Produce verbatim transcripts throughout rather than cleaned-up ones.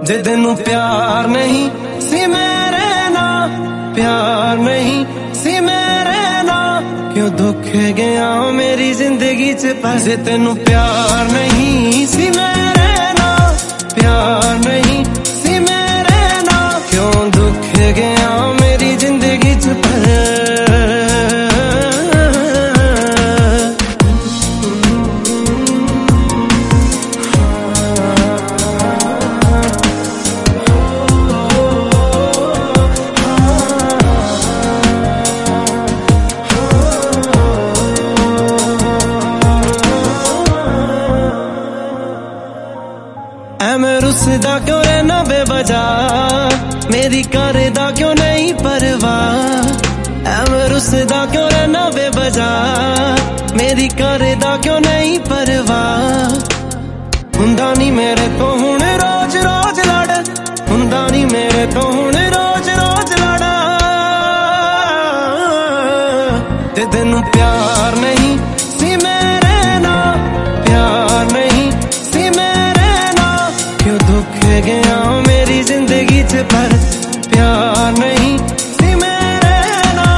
जे तेनू प्यार नहीं सी मेरे ना, प्यार नहीं सी मेरे ना, क्यों दुख गया मेरी जिंदगी च पर। जे तेनू प्यार नहीं सी मेरे ना, प्यार नहीं सी मेरे ना, क्यों दुख गया मेरी जिंदगी च पर। मैं रुसदा क्यों रहना बेवजह, मेरी करदा क्यों नहीं परवाह। मैं रुसदा क्यों रहना बेवजह, मेरी करदा क्यों नहीं परवाह। हुंदा नहीं मेरे तो हुण रोज रोज लड़, हुंदा नहीं मेरे तो हुण रोज रोज लड़। ते तेनू प्यार नहीं सी मेरे ना, प्यार नहीं सी मेरे ना, क्यों दुख गया मेरी जिंदगी च पर। प्यार नहीं सी मेरे ना।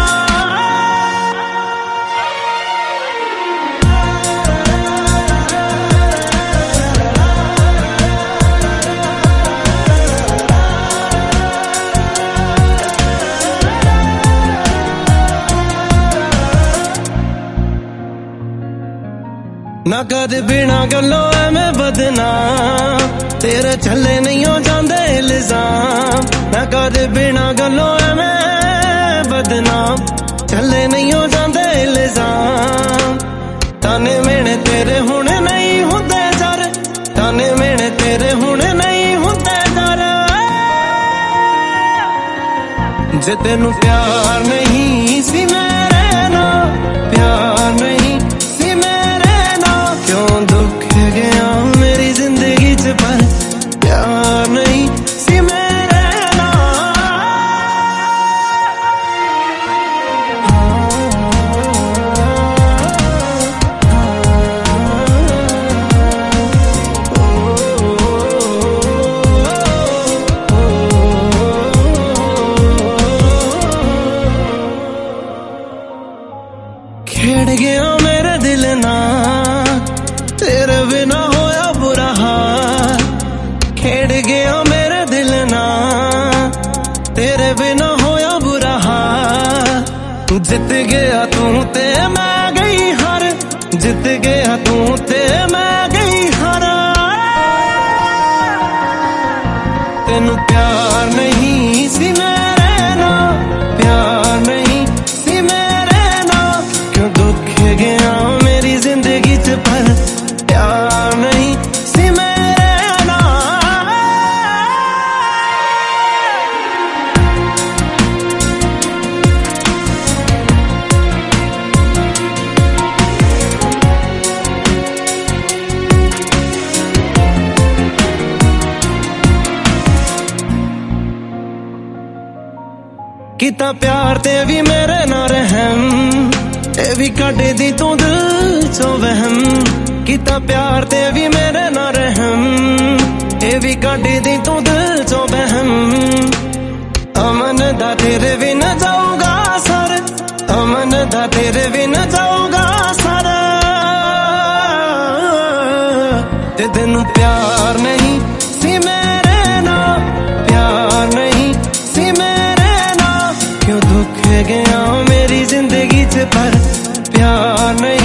ना कर बिना गल्लों मैं बदना, तेरे चले नहीं हो जाते इल्जाम। ना कर बिना गल्लों मैं बदनाम, चले नहीं हो जाते इल्जाम। ताने मेने तेरे हुण नहीं होंदे जर, ताने मेने तेरे हुण नहीं होंदे जर। जे तेनू प्यार नहीं सी मेरे ना, प्यार नहीं सी मेरे ना, क्यों दुख गया मेरी जिंदगी च पर। प्यार नहीं सी मेरे ना। खेड़ गया मेरा दिल ना, तेरे बिना होया बुरा हाल। खेड़ गया मेरा दिल ना, तेरे बिना होया बुरा हाल। जित गया तू ते मैं गई हार, जित गया तू ते मैं गई हार। तेनू प्यार नहीं सी मेरे ना, प्यार नहीं सी मेरे ना, क्यों दुख गया मेरी जिंदगी च पर। प्यार नहीं सी मेरे ना। किता प्यार ते भी मेरे ना रहम, ए भी कट दी तू दिल चो वहम। किता प्यार ते भी मेरे ना रहम, ए भी कट दी तू दिल चो वहम। अमन दा तेरे भी न जाऊगा सर, अमन दा तेरे भी न जाऊगा सर। ते तेनू प्यार नहीं सी मेरे ना, प्यार नहीं सी मेरे ना, क्यों दुख गया मेरी जिंदगी च पर। प्यार नहीं